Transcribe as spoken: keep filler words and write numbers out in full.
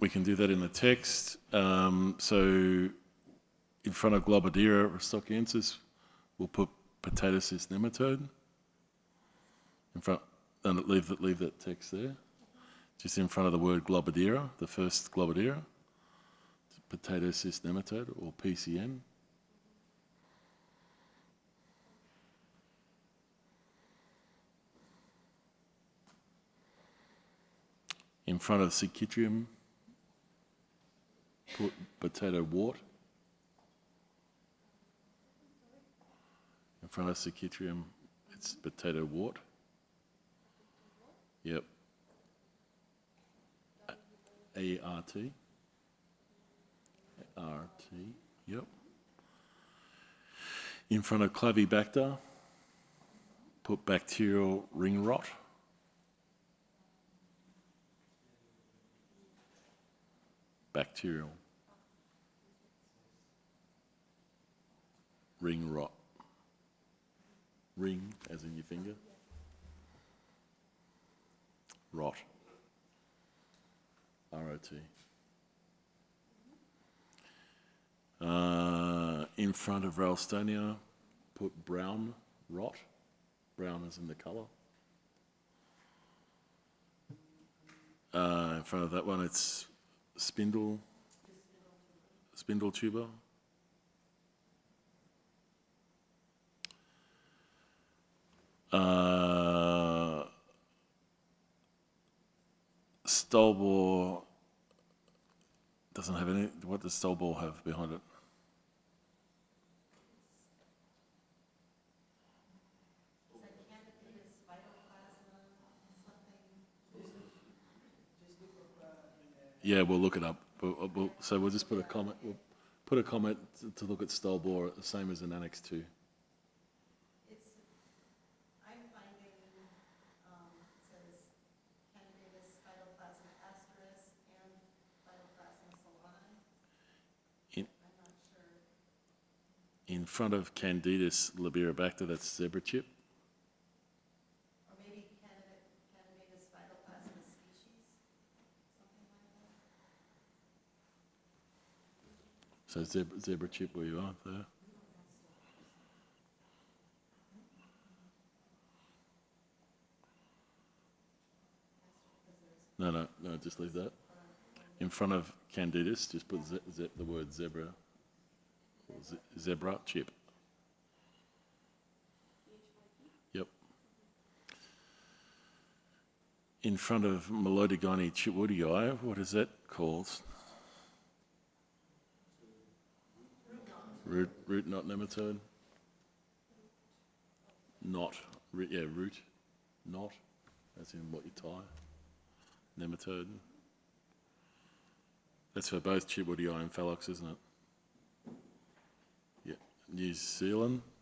we can do that in the text. Um, so in front of Globadira rostockiensis, we'll put Potato-cyst nematode. In front, and leave that leave that text there. Just in front of the word Globadira, the first Globadira, Potato-cyst nematode, or P C N. In front of Sechytrium, put potato wart. In front of Sechytrium, it's potato wart. Yep. A R T. R T. Yep. In front of Clavibacter, put bacterial ring rot. Bacterial ring rot. Ring, as in your finger. Rot. R O T. Uh, in front of Ralstonia, put brown rot. Brown as in the colour. Uh, in front of that one, it's spindle, spindle tuber. Uh, Stolbor doesn't have any. What does Stolbor have behind it? Yeah, we'll look it up. We'll, we'll, so we'll just put a comment. We'll put a comment to, to look at Stolbor, the same as in Annex two. In, in front of Candidus labirobacter, that's zebra chip. So zebra, zebra chip where you are there. No, no, no, just leave that. In front of Candidus, just put ze ze the word zebra, ze zebra chip. Yep. In front of Melodigone chitwoodii, what is that called? Root, root knot nematode. Knot, root, yeah, root, knot, as in what you tie. Nematode. That's for both chitwoodii and phallux, isn't it? Yeah. New Zealand.